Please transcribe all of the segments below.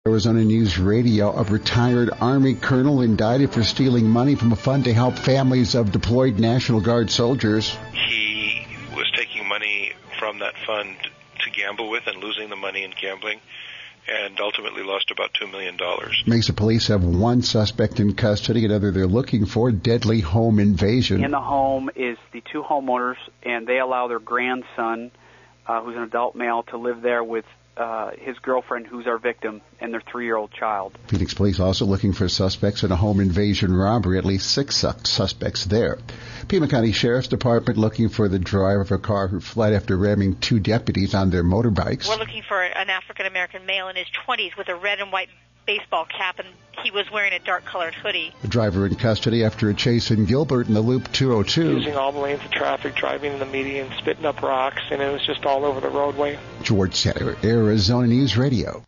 Arizona News Radio, a retired Army colonel indicted for stealing money from a fund to help families of deployed National Guard soldiers. He was taking money from that fund to gamble with and losing the money in gambling, and ultimately lost about $2 million. Mesa police have one suspect in custody, another they're looking for, deadly home invasion. In the home is the two homeowners, and they allow their grandson, who's an adult male, to live there with his girlfriend, who's our victim, and their 3-year-old child. Phoenix police also looking for suspects in a home invasion robbery, at least 6 suspects there. Pima County Sheriff's Department looking for the driver of a car who fled after ramming 2 deputies on their motorbikes. We're looking for an African-American male in his 20s with a red and white baseball cap, and he was wearing a dark-colored hoodie. The driver in custody after a chase in Gilbert in the Loop 202. Using all the lanes of traffic, driving in the median, spitting up rocks, and it was just all over the roadway. George Setter, Arizona News Radio.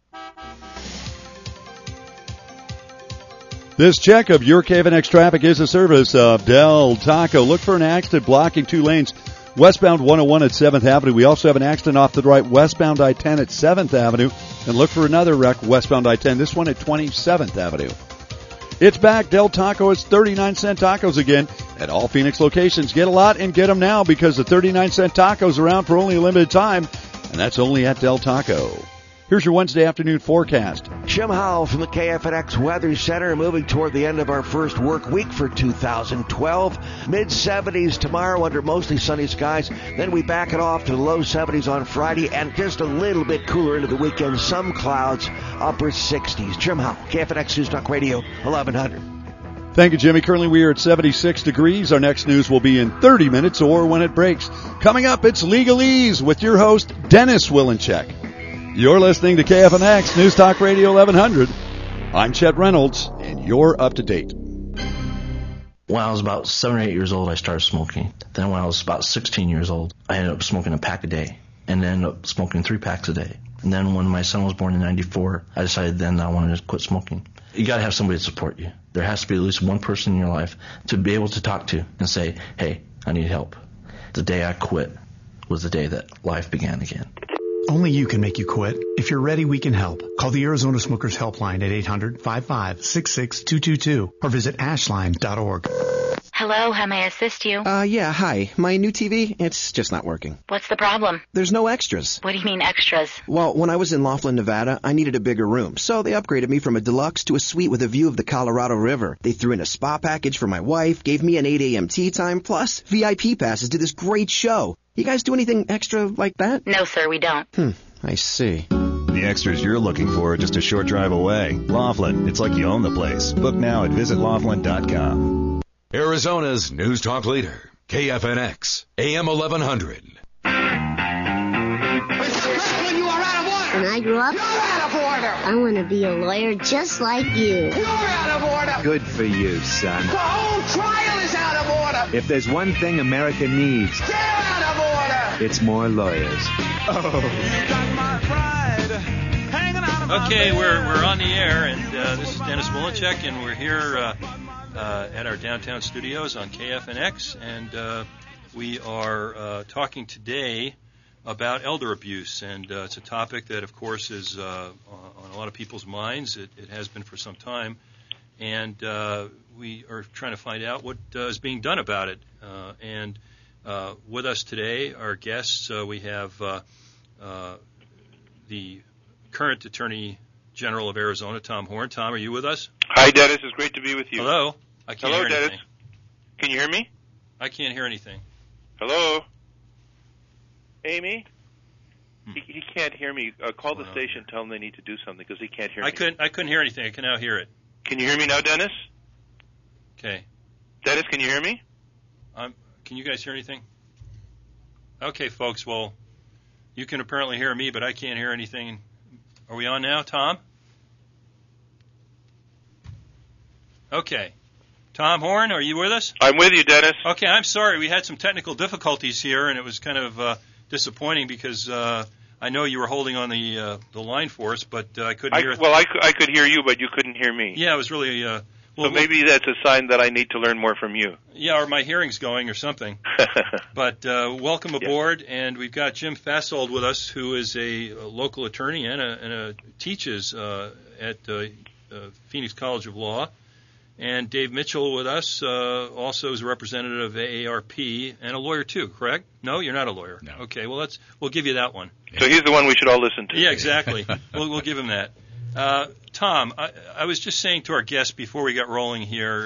This check of your KFNX traffic is a service of Del Taco. Look for an accident blocking 2 lanes. Westbound 101 at 7th Avenue. We also have an accident off to the right, westbound I-10 at 7th Avenue. And look for another wreck, westbound I-10, this one at 27th Avenue. It's back. Del Taco is 39-cent tacos again at all Phoenix locations. Get a lot and get them now because the 39-cent tacos are around for only a limited time, and that's only at Del Taco. Here's your Wednesday afternoon forecast. Jim Howell from the KFNX Weather Center, moving toward the end of our first work week for 2012. Mid-70s tomorrow under mostly sunny skies. Then we back it off to the low 70s on Friday and just a little bit cooler into the weekend. Some clouds, upper 60s. Jim Howell, KFNX News Talk Radio, 1100. Thank you, Jimmy. Currently, we are at 76 degrees. Our next news will be in 30 minutes or when it breaks. Coming up, it's Legalese with your host, Dennis Willencheck. You're listening to KFNX News Talk Radio 1100. I'm Chet Reynolds, and you're up to date. When I was about 7 or 8 years old, I started smoking. Then when I was about 16 years old, I ended up smoking a pack a day, and then ended up smoking 3 packs a day. And then when my son was born in 94, I decided then I wanted to quit smoking. You got to have somebody to support you. There has to be at least one person in your life to be able to talk to and say, hey, I need help. The day I quit was the day that life began again. Only you can make you quit. If you're ready, we can help. Call the Arizona Smokers Helpline at 800-55-66222 or visit ashline.org. Hello, how may I assist you? Yeah, hi. My new TV, it's just not working. What's the problem? There's no extras. What do you mean extras? Well, when I was in Laughlin, Nevada, I needed a bigger room, so they upgraded me from a deluxe to a suite with a view of the Colorado River. They threw in a spa package for my wife, gave me an 8 a.m. tea time, plus VIP passes to this great show. You guys do anything extra like that? No, sir, we don't. I see. The extras you're looking for are just a short drive away. Laughlin, it's like you own the place. Book now at visitlaughlin.com. Arizona's News Talk leader, KFNX, AM 1100. When I grow up, you're out of order. I want to be a lawyer just like you. You're out of order. Good for you, son. The whole trial is out of order. If there's one thing America needs, they're out of order. It's more lawyers. Oh. Okay, we're on the air, and this is Dennis Willencheck, and we're here at our downtown studios on KFNX, and we are talking today about elder abuse, and it's a topic that, of course, is on a lot of people's minds. It has been for some time, and we are trying to find out what is being done about it. And with us today, our guests, we have the current Attorney General of Arizona, Tom Horn. Tom, are you with us? Hi, Dennis. It's great to be with you. Hello. I can't hear anything. Dennis. Can you hear me? I can't hear anything. Hello? Amy? He can't hear me. Call the station, tell him they need to do something because he can't hear me. I couldn't hear anything. I can now hear it. Can you hear me now, Dennis? Okay. Dennis, can you hear me? Can you guys hear anything? Okay, folks. Well, you can apparently hear me, but I can't hear anything. Are we on now, Tom? Okay. Tom Horn, are you with us? I'm with you, Dennis. Okay, I'm sorry. We had some technical difficulties here, and it was kind of disappointing because I know you were holding on the line for us, but I couldn't hear. Well, I could hear you, but you couldn't hear me. Yeah, it was really So maybe that's a sign that I need to learn more from you. Yeah, or my hearing's going or something. But welcome aboard, and we've got Jim Fasold with us, who is a local attorney and teaches at Phoenix College of Law. And Dave Mitchell with us, also is a representative of AARP and a lawyer too, correct? No, you're not a lawyer. No. Okay, well we'll give you that one. So he's the one we should all listen to. Yeah, exactly. we'll give him that. Tom, I was just saying to our guest before we got rolling here,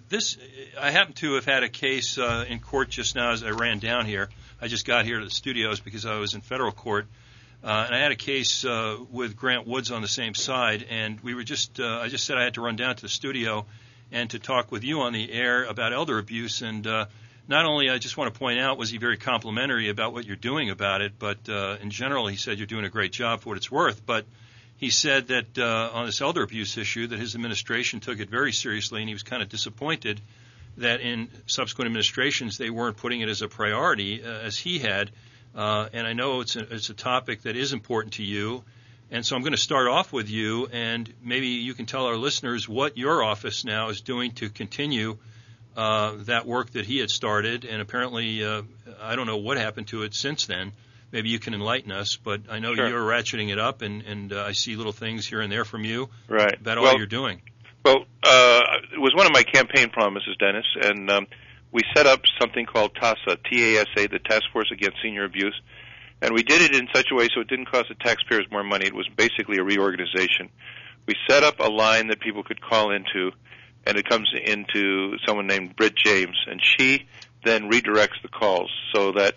I happen to have had a case in court just now as I ran down here. I just got here to the studios because I was in federal court. And I had a case with Grant Woods on the same side, and we were I just said I had to run down to the studio and to talk with you on the air about elder abuse. And not only, I just want to point out, was he very complimentary about what you're doing about it, but in general, he said you're doing a great job for what it's worth. But he said that on this elder abuse issue, that his administration took it very seriously, and he was kind of disappointed that in subsequent administrations they weren't putting it as a priority as he had. And I know it's a topic that is important to you. And so I'm going to start off with you, and maybe you can tell our listeners what your office now is doing to continue that work that he had started. And apparently, I don't know what happened to it since then. Maybe you can enlighten us, but I know Sure. you're ratcheting it up, and I see little things here and there from you Right. about all you're doing. Well, it was one of my campaign promises, Dennis, and we set up something called TASA, T-A-S-A, the Task Force Against Senior Abuse. And we did it in such a way so it didn't cost the taxpayers more money. It was basically a reorganization. We set up a line that people could call into, and it comes into someone named Britt James, and she then redirects the calls so that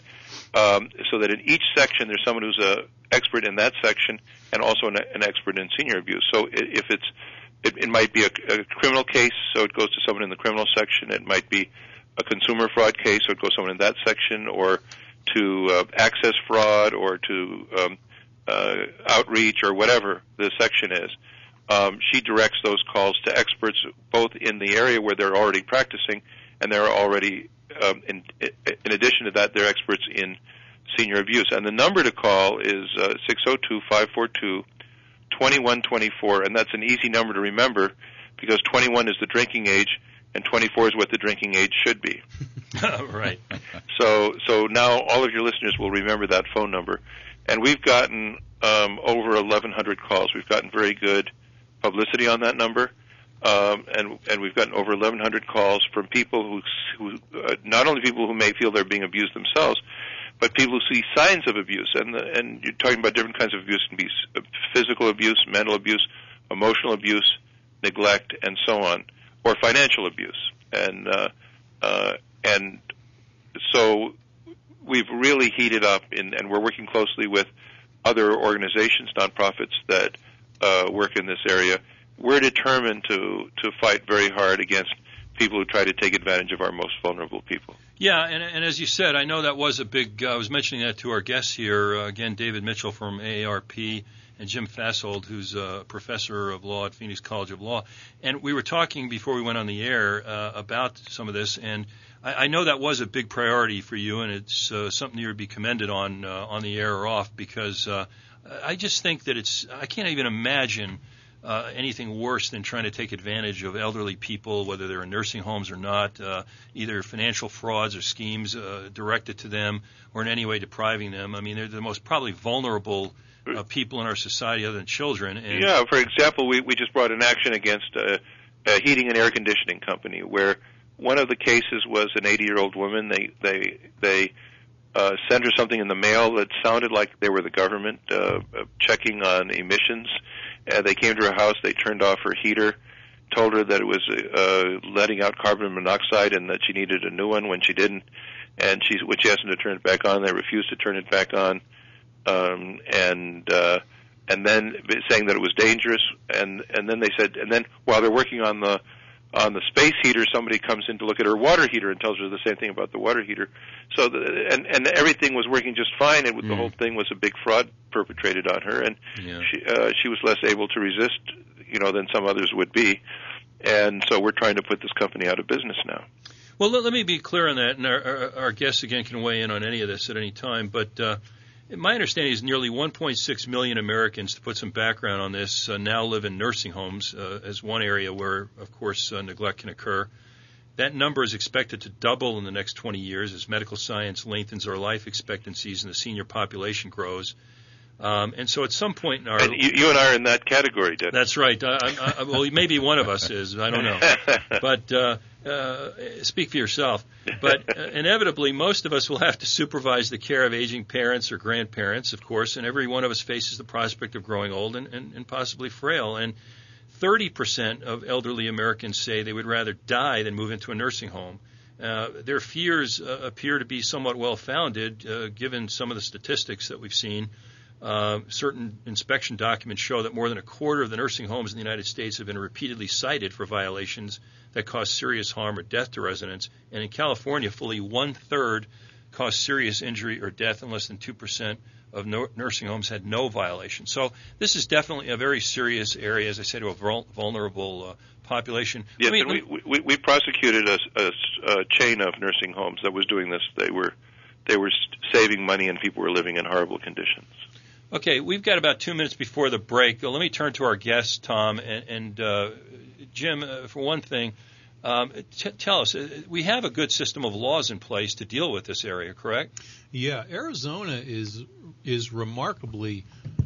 in each section there's someone who's an expert in that section and also an expert in senior abuse. So if it might be a criminal case, so it goes to someone in the criminal section. It might be a consumer fraud case, so it goes to someone in that section, or to access fraud, or to outreach, or whatever the section is. She directs those calls to experts both in the area where they're already practicing, and they're already, in addition to that, they're experts in senior abuse. And the number to call is 602-542-2124, and that's an easy number to remember because 21 is the drinking age, and 24 is what the drinking age should be. Right. So now all of your listeners will remember that phone number. And we've gotten over 1,100 calls. We've gotten very good publicity on that number, and we've gotten over 1,100 calls from people who not only people who may feel they're being abused themselves, but people who see signs of abuse. And you're talking about different kinds of abuse. It can be physical abuse, mental abuse, emotional abuse, neglect, and so on, or financial abuse. And so we've really heated up, and we're working closely with other organizations, nonprofits that work in this area. We're determined to fight very hard against people who try to take advantage of our most vulnerable people. Yeah, and as you said, I know that was a big, I was mentioning that to our guests here, again, David Mitchell from AARP, and Jim Fasold, who's a professor of law at Phoenix College of Law. And we were talking before we went on the air about some of this, and I know that was a big priority for you, and it's something you would be commended on the air or off, because I just think that I can't even imagine anything worse than trying to take advantage of elderly people, whether they're in nursing homes or not, either financial frauds or schemes directed to them or in any way depriving them. I mean, they're the most probably vulnerable people in our society other than children. And yeah, for example, we just brought an action against a heating and air conditioning company where one of the cases was an 80-year-old woman. They sent her something in the mail that sounded like they were the government checking on emissions. They came to her house, they turned off her heater, told her that it was letting out carbon monoxide and that she needed a new one when she didn't. And when she asked them to turn it back on, they refused to turn it back on. And then saying that it was dangerous, and then they said, and then while they're working on the space heater, somebody comes in to look at her water heater and tells her the same thing about the water heater. So and everything was working just fine, and the whole thing was a big fraud perpetrated on her, and she was less able to resist, than some others would be. And so we're trying to put this company out of business now. Well, let me be clear on that, and our guests again can weigh in on any of this at any time, but My understanding is nearly 1.6 million Americans, to put some background on this, now live in nursing homes as one area where, of course, neglect can occur. That number is expected to double in the next 20 years as medical science lengthens our life expectancies and the senior population grows. And so at some point in our... And you and I are in that category, Dennis. That's right. Well, maybe one of us is. I don't know. But speak for yourself. But inevitably, most of us will have to supervise the care of aging parents or grandparents, of course, and every one of us faces the prospect of growing old and possibly frail. And 30% of elderly Americans say they would rather die than move into a nursing home. Their fears appear to be somewhat well-founded, given some of the statistics that we've seen. Certain inspection documents show that more than a quarter of the nursing homes in the United States have been repeatedly cited for violations that cause serious harm or death to residents. And in California, fully one-third caused serious injury or death, and less than 2% of nursing homes had no violation. So this is definitely a very serious area, as I said, to a vulnerable population. Yes, and we prosecuted a chain of nursing homes that was doing this. They were saving money, and people were living in horrible conditions. Okay, we've got about 2 minutes before the break. Let me turn to our guests, Tom and Jim. For one thing, tell us, we have a good system of laws in place to deal with this area, correct? Yeah, Arizona is remarkably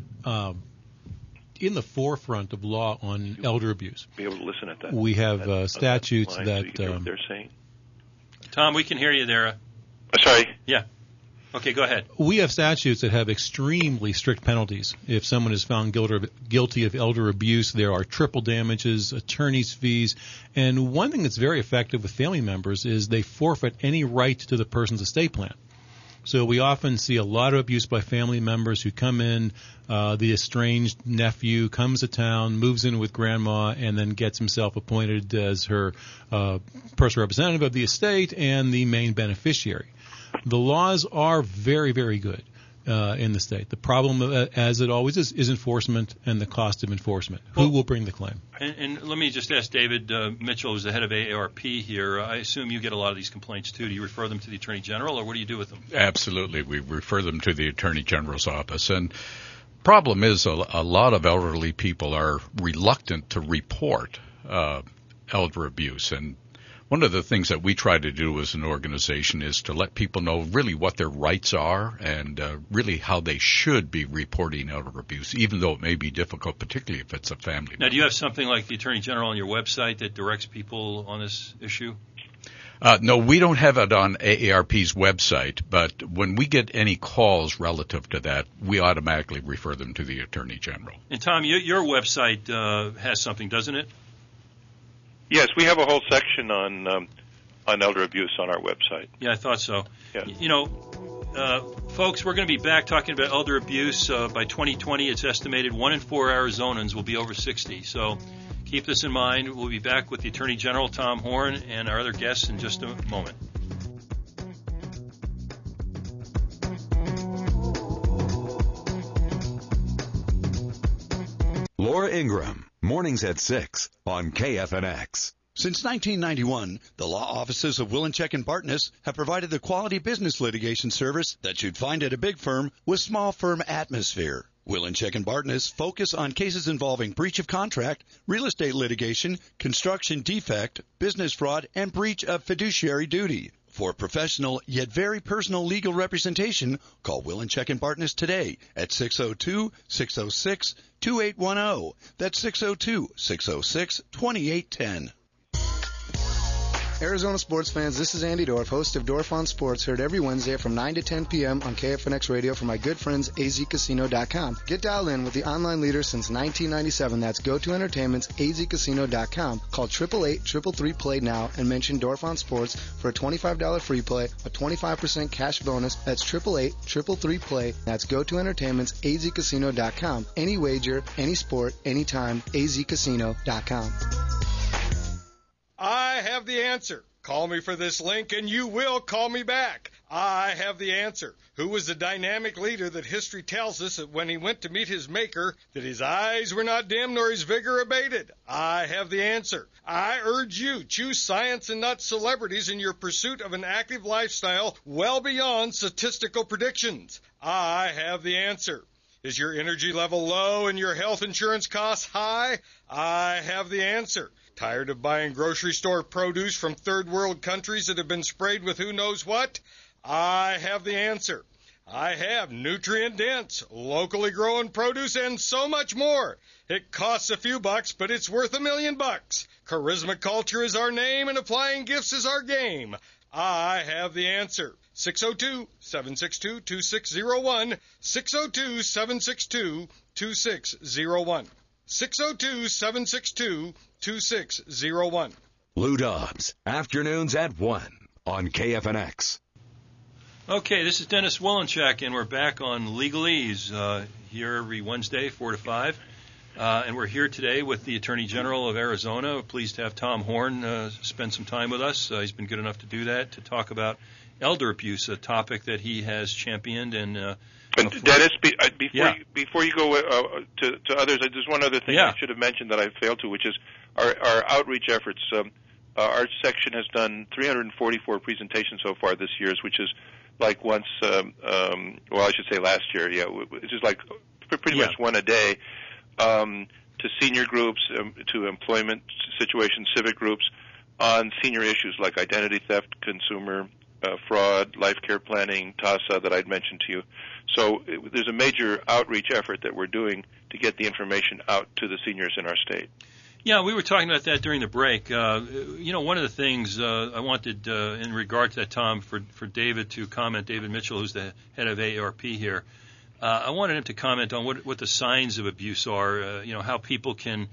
in the forefront of law on elder abuse. Be able to listen at that. We have statutes that. So you can hear what they're saying. Tom, we can hear you there. Sorry. Yeah. Okay, go ahead. We have statutes that have extremely strict penalties. If someone is found guilty of elder abuse, there are triple damages, attorney's fees, and one thing that's very effective with family members is they forfeit any right to the person's estate plan. So we often see a lot of abuse by family members who come in, the estranged nephew comes to town, moves in with grandma, and then gets himself appointed as her personal representative of the estate and the main beneficiary. The laws are very, very good in the state. The problem, as it always is enforcement and the cost of enforcement. Who will bring the claim? And let me just ask David Mitchell, who's the head of AARP here. I assume you get a lot of these complaints, too. Do you refer them to the Attorney General, or what do you do with them? Absolutely. We refer them to the Attorney General's office. And problem is a lot of elderly people are reluctant to report elder abuse. And one of the things that we try to do as an organization is to let people know really what their rights are and really how they should be reporting elder abuse, even though it may be difficult, particularly if it's a family member. Now, do you have something like the Attorney General on your website that directs people on this issue? No, we don't have it on AARP's website, but when we get any calls relative to that, we automatically refer them to the Attorney General. And, Tom, your website has something, doesn't it? Yes, we have a whole section on elder abuse on our website. Yeah, I thought so. Yeah. You know, folks, we're going to be back talking about elder abuse. By 2020, it's estimated 1 in 4 Arizonans will be over 60. So keep this in mind. We'll be back with the Attorney General, Tom Horn, and our other guests in just a moment. Laura Ingraham, mornings at 6 on KFNX. Since 1991, the law offices of Willinchek & Bartness have provided the quality business litigation service that you'd find at a big firm with small firm atmosphere. Willinchek & Bartness focus on cases involving breach of contract, real estate litigation, construction defect, business fraud, and breach of fiduciary duty. For professional yet very personal legal representation, call Willinchek & Bartness today at 602-606-2810. That's 602-606-2810. Arizona sports fans, this is Andy Dorff, host of Dorff on Sports, heard every Wednesday from 9 to 10 p.m. on KFNX Radio from my good friends azcasino.com. Get dialed in with the online leader since 1997. That's GoTo Entertainment's azcasino.com. Call 888-333-PLAY now and mention Dorff on Sports for a $25 free play, a 25% cash bonus. That's 888-333-PLAY. That's GoTo Entertainment's azcasino.com. Any wager, any sport, anytime, azcasino.com. I have the answer. Call me for this link and you will call me back. I have the answer. Who was the dynamic leader that history tells us that when he went to meet his maker, that his eyes were not dim nor his vigor abated? I have the answer. I urge you, choose science and not celebrities in your pursuit of an active lifestyle well beyond statistical predictions. I have the answer. Is your energy level low and your health insurance costs high? I have the answer. Tired of buying grocery store produce from third world countries that have been sprayed with who knows what? I have the answer. I have nutrient-dense, locally grown produce and so much more. It costs a few bucks, but it's worth $1 million. Charisma Culture is our name and applying gifts is our game. I have the answer. 602-762-2601. 602-762-2601. 602-762-2601. Lou Dobbs, afternoons at 1 on KFNX. Okay, this is Dennis Wolinchak, and we're back on Legalese here every Wednesday, 4 to 5. And we're here today with the Attorney General of Arizona. We're pleased to have Tom Horn spend some time with us. He's been good enough to do that, to talk about elder abuse, a topic that he has championed. And Dennis, before you go to others, there's one other thing I should have mentioned that I failed to, which is our outreach efforts. Our section has done 344 presentations so far this year, which is like once, I should say last year, it's just like pretty much one a day, to senior groups, to employment situations, civic groups, on senior issues like identity theft, consumer fraud, life care planning, TASA that I'd mentioned to you. So there's a major outreach effort that we're doing to get the information out to the seniors in our state. Yeah, we were talking about that during the break. One of the things I wanted in regard to that, Tom, for David to comment, David Mitchell, who's the head of AARP here, I wanted him to comment on what the signs of abuse are, how people can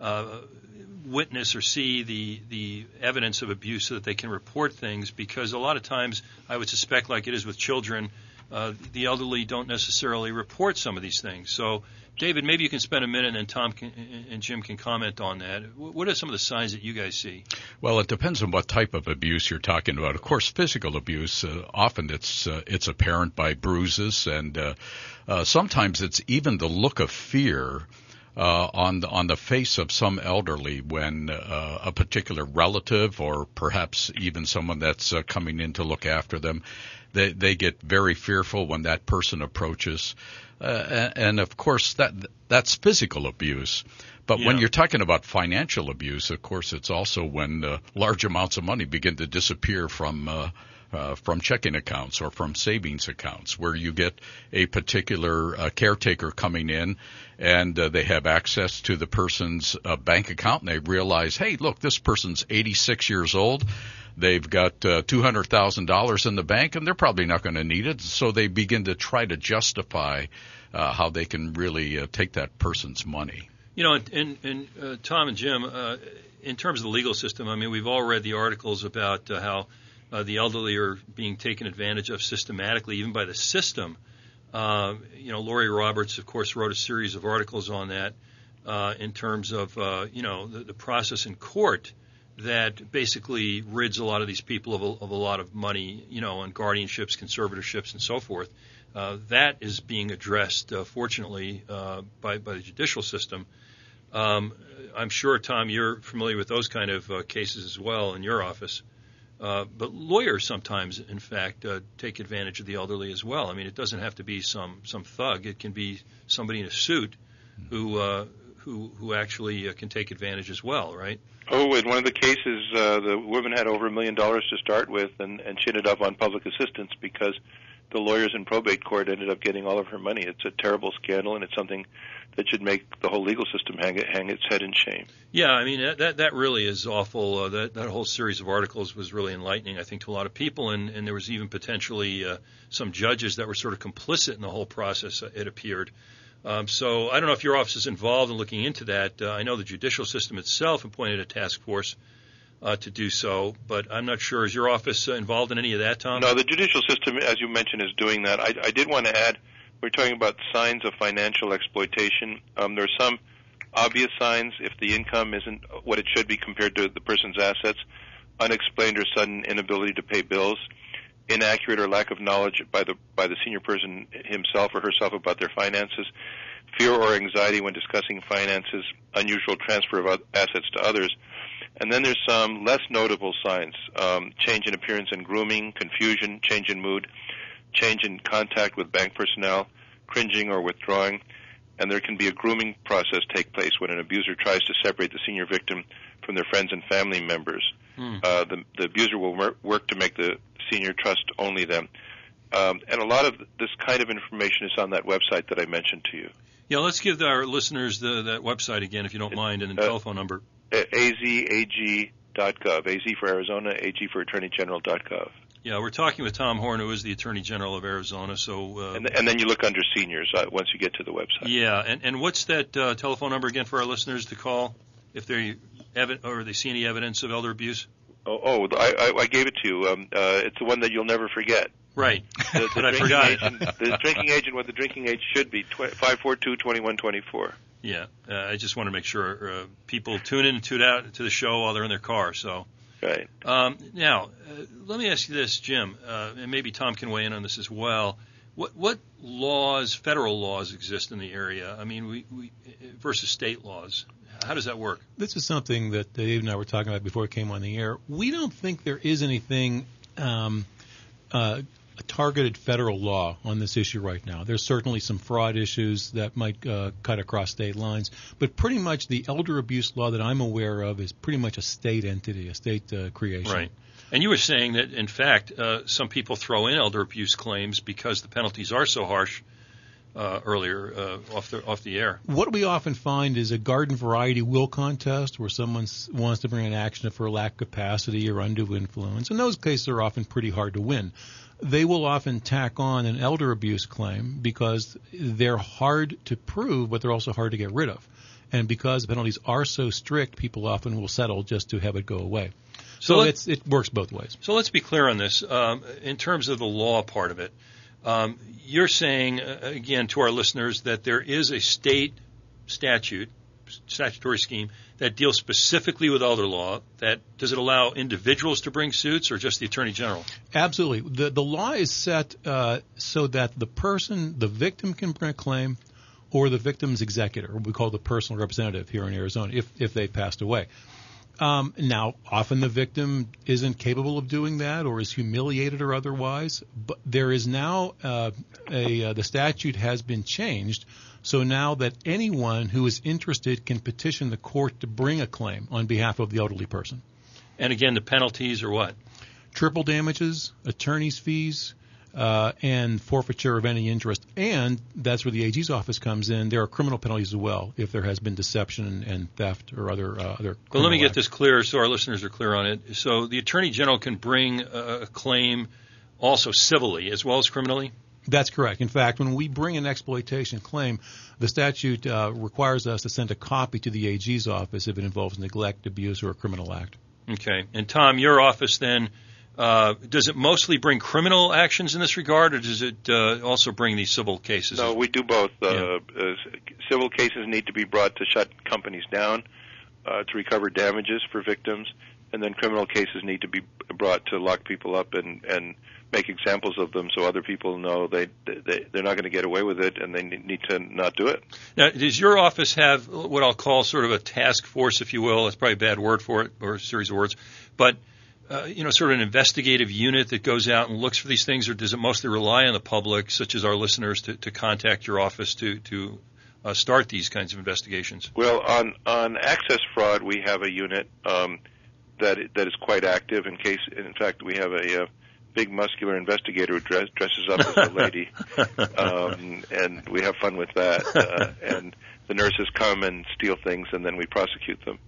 witness or see the evidence of abuse so that they can report things, because a lot of times I would suspect, like it is with children, the elderly don't necessarily report some of these things. So, David, maybe you can spend a minute, and then Tom and Jim can comment on that. What are some of the signs that you guys see? Well, it depends on what type of abuse you're talking about. Of course, physical abuse, often it's apparent by bruises, and sometimes it's even the look of fear on the face of some elderly when a particular relative, or perhaps even someone that's coming in to look after them, they get very fearful when that person approaches. And of course, that's physical abuse. But when you're talking about financial abuse, of course, it's also when large amounts of money begin to disappear from checking accounts or from savings accounts, where you get a particular caretaker coming in and they have access to the person's bank account, and they realize, hey, look, this person's 86 years old. They've got $200,000 in the bank, and they're probably not going to need it. So they begin to try to justify how they can really take that person's money. And Tom and Jim, in terms of the legal system, I mean, we've all read the articles about how the elderly are being taken advantage of systematically, even by the system. Lori Roberts, of course, wrote a series of articles on that in terms of, the process in court that basically rids a lot of these people of a lot of money, on guardianships, conservatorships, and so forth. That is being addressed, fortunately, by the judicial system. I'm sure, Tom, you're familiar with those kind of cases as well in your office. But lawyers sometimes, in fact, take advantage of the elderly as well. I mean, it doesn't have to be some thug. It can be somebody in a suit who actually can take advantage as well, right? Oh, in one of the cases, the woman had over $1 million to start with, and she ended up on public assistance because the lawyers in probate court ended up getting all of her money. It's a terrible scandal, and it's something that should make the whole legal system hang its head in shame. Yeah, I mean, that really is awful. That whole series of articles was really enlightening, I think, to a lot of people, and there was even potentially some judges that were sort of complicit in the whole process, it appeared. So I don't know if your office is involved in looking into that. I know the judicial system itself appointed a task force to do so, but I'm not sure. Is your office involved in any of that, Tom? No, the judicial system, as you mentioned, is doing that. I did want to add, we're talking about signs of financial exploitation. There are some obvious signs if the income isn't what it should be compared to the person's assets. unexplained or sudden inability to pay bills, inaccurate or lack of knowledge by the senior person himself or herself about their finances, fear or anxiety when discussing finances, unusual transfer of assets to others. And then there's some less notable signs, change in appearance and grooming, confusion, change in mood, change in contact with bank personnel, cringing or withdrawing, and there can be a grooming process take place when an abuser tries to separate the senior victim from their friends and family members. The abuser will work to make the senior trust only them. And a lot of this kind of information is on that website that I mentioned to you. Yeah, let's give our listeners that website again, if you don't mind, and the telephone number. azag.gov. AZ for Arizona, AG for AttorneyGeneral.gov. Yeah, we're talking with Tom Horn, who is the Attorney General of Arizona. So, and then you look under seniors once you get to the website. Yeah, and what's that telephone number again for our listeners to call if they see any evidence of elder abuse? I gave it to you. It's the one that you'll never forget. Right, but I forgot it. The drinking age and what the drinking age should be, 542-2124. Yeah, I just want to make sure people tune in and tune out to the show while they're in their car. So, right. Now, let me ask you this, Jim, and maybe Tom can weigh in on this as well. What laws, federal laws, exist in the area? I mean, we versus state laws. How does that work? This is something that Dave and I were talking about before it came on the air. We don't think there is anything a targeted federal law on this issue right now. There's certainly some fraud issues that might cut across state lines, but pretty much the elder abuse law that I'm aware of is pretty much a state entity, a state creation. Right. And you were saying that, in fact, some people throw in elder abuse claims because the penalties are so harsh earlier off the air. What we often find is a garden variety will contest where someone wants to bring an action for lack of capacity or undue influence. In those cases, are often pretty hard to win. They will often tack on an elder abuse claim because they're hard to prove, but they're also hard to get rid of. And because the penalties are so strict, people often will settle just to have it go away. So it works both ways. So let's be clear on this. In terms of the law part of it, you're saying, again, to our listeners, that there is a state statutory scheme that deals specifically with elder law. Does it allow individuals to bring suits or just the Attorney General? Absolutely. The law is set so that the victim can bring a claim or the victim's executor, we call the personal representative here in Arizona, if they passed away. Now, often the victim isn't capable of doing that or is humiliated or otherwise, but there is now the statute has been changed, so now that anyone who is interested can petition the court to bring a claim on behalf of the elderly person. And again, the penalties are what? Triple damages, attorney's fees, and forfeiture of any interest. And that's where the AG's office comes in. There are criminal penalties as well if there has been deception and theft or other Well, let me get this clear so our listeners are clear on it. So the Attorney General can bring a claim also civilly as well as criminally? That's correct. In fact, when we bring an exploitation claim, the statute requires us to send a copy to the AG's office if it involves neglect, abuse, or a criminal act. Okay. And Tom, your office then, does it mostly bring criminal actions in this regard, or does it also bring these civil cases? No, we do both. Civil cases need to be brought to shut companies down, to recover damages for victims, and then criminal cases need to be brought to lock people up and make examples of them so other people know they're not going to get away with it and they need to not do it. Now, does your office have what I'll call sort of a task force, if you will? That's probably a bad word for it, or a series of words, but sort of an investigative unit that goes out and looks for these things, or does it mostly rely on the public, such as our listeners, to contact your office to start these kinds of investigations? Well, on access fraud, we have a unit that is quite active. In fact, we have a big muscular investigator who dresses up as a lady, and we have fun with that. And the nurses come and steal things, and then we prosecute them.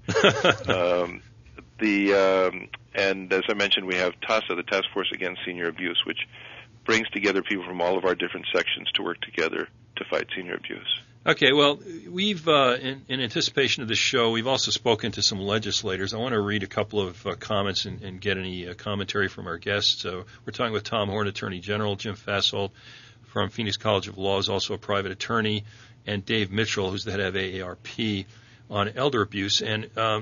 And as I mentioned, we have TASA, the Task Force Against Senior Abuse, which brings together people from all of our different sections to work together to fight senior abuse. Okay, well, we've, in anticipation of this show, we've also spoken to some legislators. I want to read a couple of comments and get any commentary from our guests. We're talking with Tom Horn, Attorney General, Jim Fasold from Phoenix College of Law is also a private attorney, and Dave Mitchell, who's the head of AARP on elder abuse. And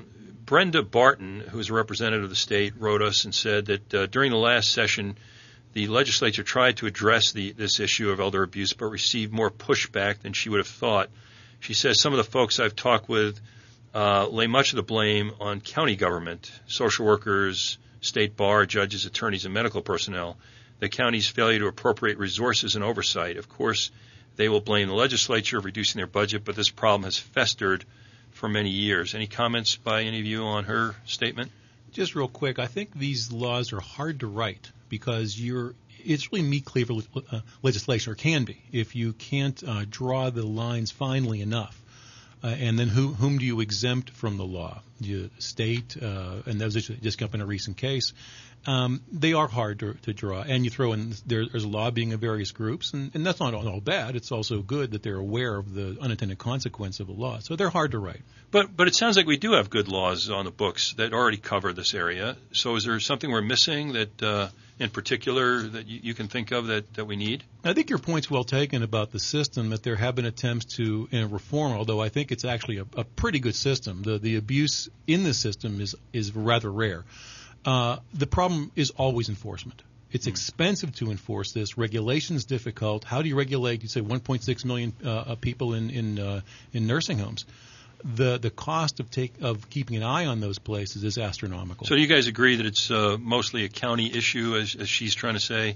Brenda Barton, who is a representative of the state, wrote us and said that during the last session, the legislature tried to address this issue of elder abuse, but received more pushback than she would have thought. She says some of the folks I've talked with lay much of the blame on county government, social workers, state bar, judges, attorneys, and medical personnel. The county's failure to appropriate resources and oversight. Of course, they will blame the legislature for reducing their budget, but this problem has festered for many years. Any comments by any of you on her statement? Just real quick, I think these laws are hard to write because it's really meat cleaver legislation, or can be, if you can't draw the lines finely enough. And then whom do you exempt from the law? The state, and that was just up in a recent case. They are hard to draw, and you throw in there's lobbying of various groups, and that's not all bad. It's also good that they're aware of the unintended consequence of a law. So they're hard to write. But it sounds like we do have good laws on the books that already cover this area. So is there something we're missing that, in particular, that you can think of that we need? I think your point's well taken about the system, that there have been attempts to reform, although I think it's actually a pretty good system. The abuse in the system is rather rare. The problem is always enforcement. It's expensive to enforce this. Regulation's difficult. How do you regulate, you say, 1.6 million people in nursing homes? The cost of keeping an eye on those places is astronomical. So do you guys agree that it's mostly a county issue, as she's trying to say,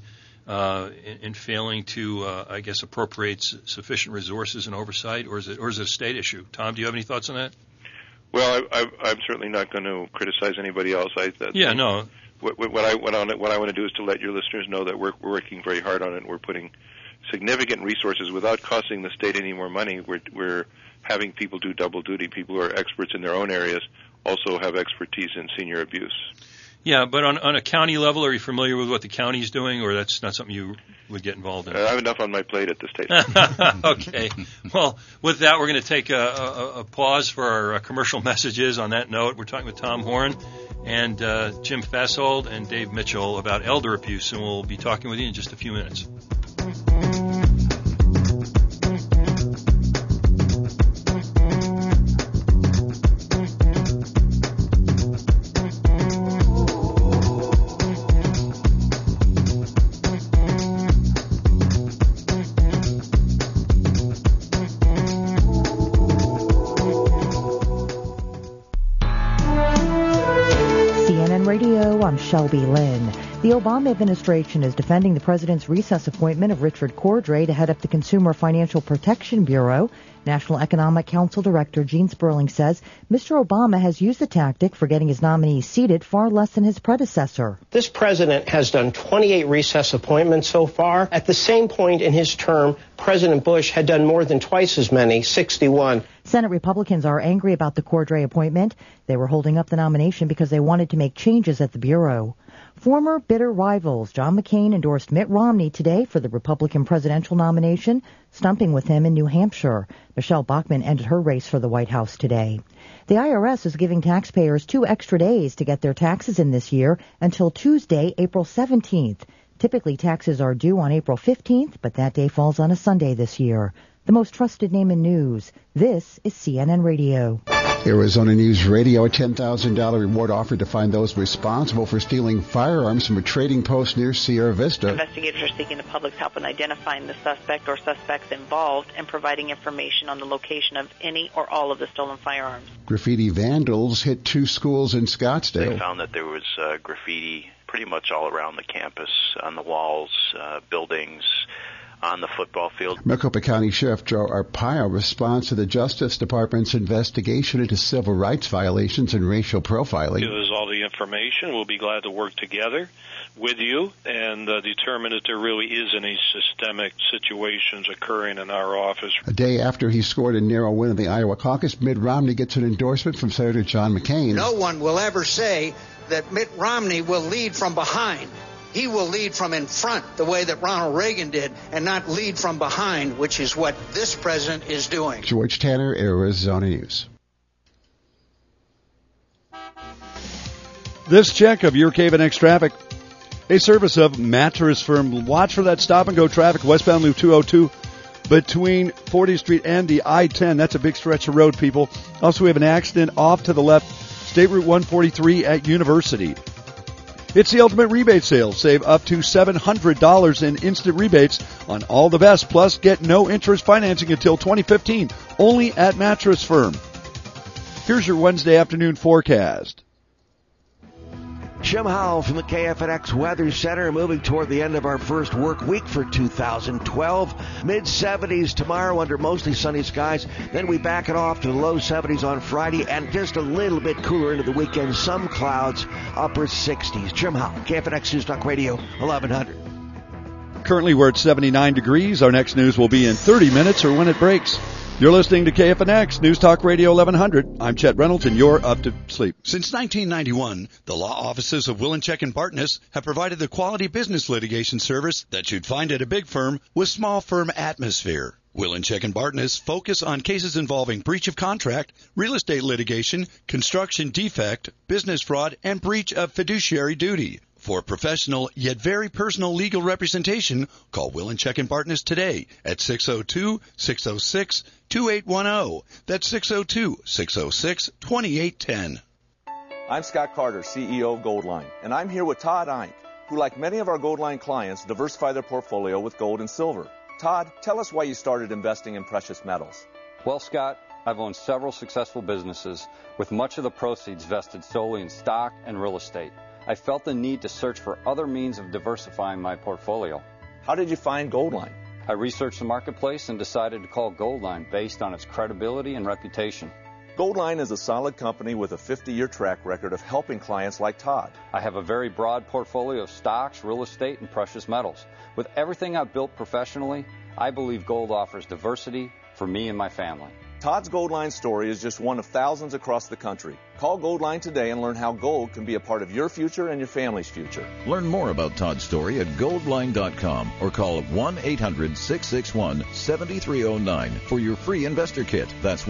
in failing to, I guess, appropriate sufficient resources and oversight, or is it a state issue? Tom, do you have any thoughts on that? Well, I'm certainly not going to criticize anybody else. No. What I want to do is to let your listeners know that we're working very hard on it. And we're putting significant resources without costing the state any more money. We're having people do double duty. People who are experts in their own areas also have expertise in senior abuse. Yeah, but on a county level, are you familiar with what the county is doing, or that's not something you would get involved in? I have enough on my plate at this stage. Okay. Well, with that, we're going to take a pause for our commercial messages. On that note, we're talking with Tom Horn and Jim Fasold and Dave Mitchell about elder abuse, and we'll be talking with you in just a few minutes. I'm Shelby Lynn. The Obama administration is defending the president's recess appointment of Richard Cordray to head up the Consumer Financial Protection Bureau. National Economic Council Director Gene Sperling says Mr. Obama has used the tactic for getting his nominee seated far less than his predecessor. This president has done 28 recess appointments so far. At the same point in his term, President Bush had done more than twice as many, 61. Senate Republicans are angry about the Cordray appointment. They were holding up the nomination because they wanted to make changes at the Bureau. Former bitter rivals John McCain endorsed Mitt Romney today for the Republican presidential nomination, stumping with him in New Hampshire. Michelle Bachmann ended her race for the White House today. The IRS is giving taxpayers 2 extra days to get their taxes in this year until Tuesday, April 17th. Typically, taxes are due on April 15th, but that day falls on a Sunday this year. The most trusted name in news. This is CNN Radio. Arizona News Radio, a $10,000 reward offered to find those responsible for stealing firearms from a trading post near Sierra Vista. Investigators are seeking the public's help in identifying the suspect or suspects involved and providing information on the location of any or all of the stolen firearms. Graffiti vandals hit 2 schools in Scottsdale. They found that there was graffiti pretty much all around the campus, on the walls, buildings, on the football field. Maricopa County Sheriff Joe Arpaio responds to the Justice Department's investigation into civil rights violations and racial profiling. Give us all the information. We'll be glad to work together with you and determine if there really is any systemic situations occurring in our office. A day after he scored a narrow win in the Iowa caucus, Mitt Romney gets an endorsement from Senator John McCain. No one will ever say that Mitt Romney will lead from behind. He will lead from in front, the way that Ronald Reagan did, and not lead from behind, which is what this president is doing. George Tanner, Arizona News. This check of your KFNX traffic, a service of Mattress Firm. Watch for that stop-and-go traffic westbound Loop 202 between 40th Street and the I-10. That's a big stretch of road, people. Also, we have an accident off to the left State Route 143 at University. It's the Ultimate Rebate Sale. Save up to $700 in instant rebates on all the best, plus get no interest financing until 2015, only at Mattress Firm. Here's your Wednesday afternoon forecast. Jim Howell from the KFNX Weather Center, moving toward the end of our first work week for 2012. Mid-70s tomorrow under mostly sunny skies. Then we back it off to the low 70s on Friday and just a little bit cooler into the weekend. Some clouds, upper 60s. Jim Howell, KFNX News Talk Radio, 1100. Currently we're at 79 degrees. Our next news will be in 30 minutes or when it breaks. You're listening to KFNX News Talk Radio 1100. I'm Chet Reynolds, and you're up to sleep. Since 1991, the law offices of Willinchek and Bartness have provided the quality business litigation service that you'd find at a big firm with small firm atmosphere. Willinchek and Bartness focus on cases involving breach of contract, real estate litigation, construction defect, business fraud, and breach of fiduciary duty. For professional yet very personal legal representation, call Willinchek and Bartness today at 602-606-2810. That's 602-606-2810. I'm Scott Carter, CEO of Goldline, and I'm here with Todd Eink, who, like many of our Goldline clients, diversify their portfolio with gold and silver. Todd, tell us why you started investing in precious metals. Well, Scott, I've owned several successful businesses with much of the proceeds vested solely in stock and real estate. I felt the need to search for other means of diversifying my portfolio. How did you find Goldline? I researched the marketplace and decided to call Goldline based on its credibility and reputation. Goldline is a solid company with a 50-year track record of helping clients like Todd. I have a very broad portfolio of stocks, real estate, and precious metals. With everything I've built professionally, I believe gold offers diversity for me and my family. Todd's Goldline story is just one of thousands across the country. Call Goldline today and learn how gold can be a part of your future and your family's future. Learn more about Todd's story at goldline.com or call 1-800-661-7309 for your free investor kit. That's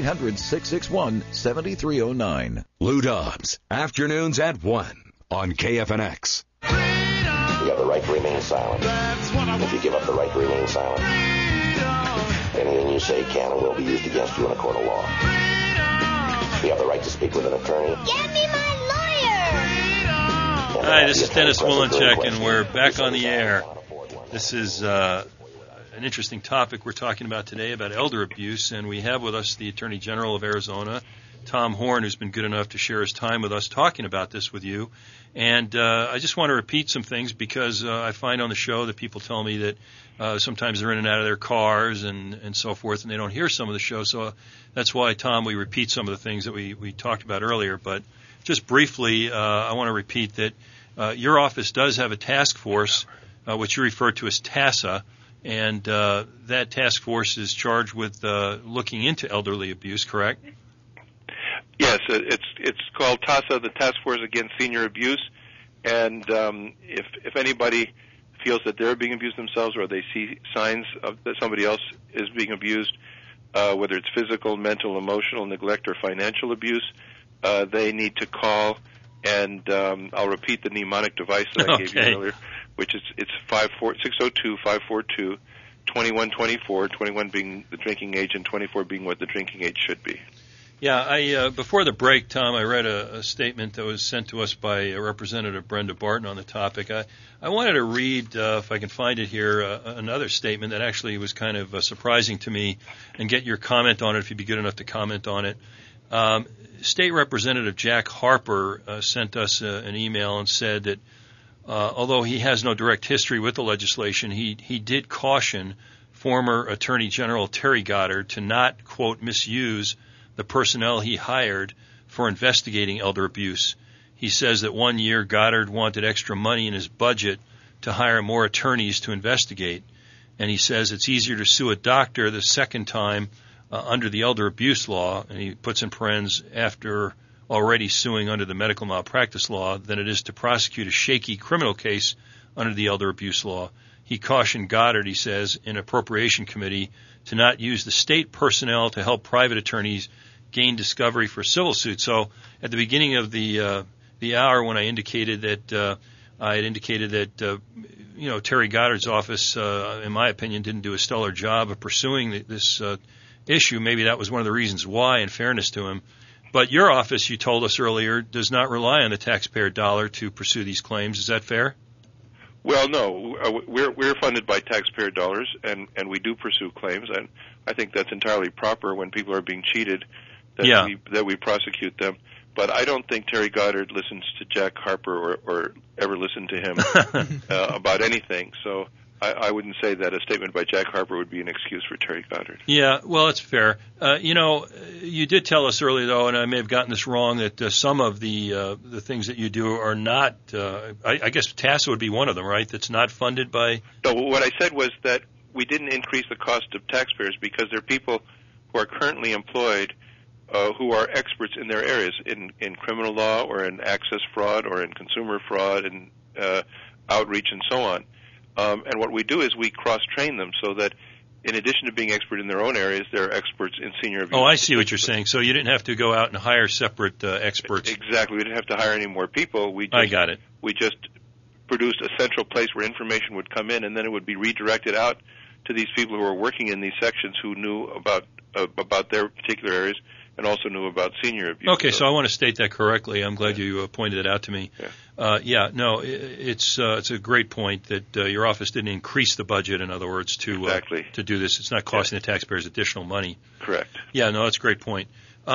1-800-661-7309. Lou Dobbs, afternoons at 1 on KFNX. You have the right to remain silent. If you give up the right to remain silent, anything you say can and will be used against you in a court of law. You have the right to speak with an attorney. Get me my lawyer! Hi, this is Dennis Willinchek, and we're back on the air. This is an interesting topic we're talking about today about elder abuse, and we have with us the Attorney General of Arizona, Tom Horn, who's been good enough to share his time with us talking about this with you. And I just want to repeat some things because I find on the show that people tell me that sometimes they're in and out of their cars and so forth, and they don't hear some of the show. So that's why, Tom, we repeat some of the things that we talked about earlier. But just briefly, I want to repeat that your office does have a task force, which you refer to as TASA, and that task force is charged with looking into elderly abuse, correct? Yes, it's called TASA, the Task Force Against Senior Abuse, and if anybody feels that they're being abused themselves or they see signs of that somebody else is being abused, whether it's physical, mental, emotional, neglect, or financial abuse, they need to call, and I'll repeat the mnemonic device that I gave you earlier, which is it's 602-542-2124, 21 being the drinking age and 24 being what the drinking age should be. Yeah, before the break, Tom, I read a statement that was sent to us by Representative Brenda Barton on the topic. I wanted to read, if I can find it here, another statement that actually was kind of surprising to me, and get your comment on it if you'd be good enough to comment on it. State Representative Jack Harper sent us an email and said that although he has no direct history with the legislation, he did caution former Attorney General Terry Goddard to not, quote, misuse the personnel he hired for investigating elder abuse. He says that one year Goddard wanted extra money in his budget to hire more attorneys to investigate, and he says it's easier to sue a doctor the second time under the elder abuse law, and he puts in parens after already suing under the medical malpractice law, than it is to prosecute a shaky criminal case under the elder abuse law. He cautioned Goddard, he says, in Appropriation Committee to not use the state personnel to help private attorneys gain discovery for civil suits. So at the beginning of the hour, when I indicated that Terry Goddard's office, in my opinion, didn't do a stellar job of pursuing this issue. Maybe that was one of the reasons why, in fairness to him. But your office, you told us earlier, does not rely on the taxpayer dollar to pursue these claims. Is that fair? Well, no. We're funded by taxpayer dollars, and we do pursue claims, and I think that's entirely proper when people are being cheated that we prosecute them. But I don't think Terry Goddard listens to Jack Harper or ever listened to him about anything. So I wouldn't say that a statement by Jack Harper would be an excuse for Terry Goddard. Yeah, well, it's fair. You did tell us earlier, though, and I may have gotten this wrong, that some of the things that you do are not, I guess TASA would be one of them, right, that's not funded by... No, what I said was that we didn't increase the cost of taxpayers because there are people who are currently employed who are experts in their areas, in criminal law or in access fraud or in consumer fraud and outreach and so on. And what we do is we cross-train them so that in addition to being expert in their own areas, they're experts in senior abuse. Oh, I see what you're saying. So you didn't have to go out and hire separate experts. Exactly. We didn't have to hire any more people. I got it. We just produced a central place where information would come in, and then it would be redirected out to these people who are working in these sections who knew about their particular areas and also knew about senior abuse. Okay, so I want to state that correctly. I'm glad you pointed it out to me. It's a great point that your office didn't increase the budget, in other words, to do this. It's not costing the taxpayers additional money. Correct. Yeah, no, that's a great point.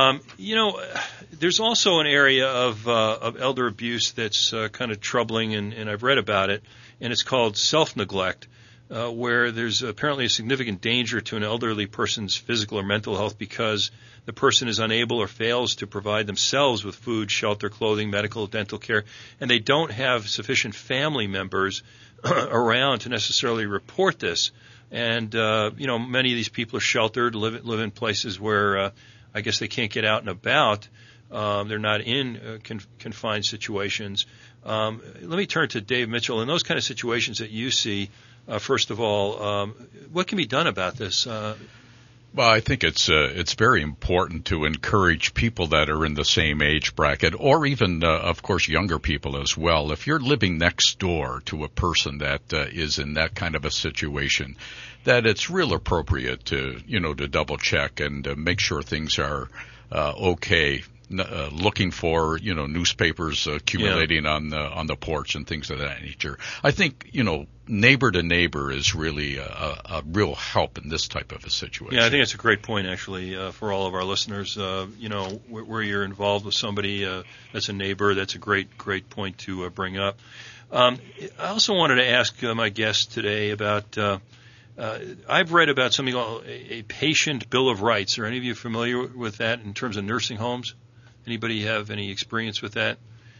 There's also an area of elder abuse that's kind of troubling, and I've read about it, and it's called self-neglect, where there's apparently a significant danger to an elderly person's physical or mental health because the person is unable or fails to provide themselves with food, shelter, clothing, medical, dental care, and they don't have sufficient family members around to necessarily report this. And, many of these people are sheltered, live in places where I guess they can't get out and about. They're not in confined situations. Let me turn to Dave Mitchell. In those kind of situations that you see, first of all, what can be done about this? Well, I think it's very important to encourage people that are in the same age bracket, or even, of course, younger people as well. If you're living next door to a person that is in that kind of a situation, that it's real appropriate to double check and make sure things are okay. Looking for newspapers accumulating on the porch and things of that nature. I think neighbor to neighbor is really a real help in this type of a situation. Yeah, I think it's a great point actually for all of our listeners. Where you're involved with somebody that's a neighbor, that's a great point to bring up. I also wanted to ask my guest today about. I've read about something called a patient bill of rights. Are any of you familiar with that in terms of nursing homes? Anybody have any experience with that?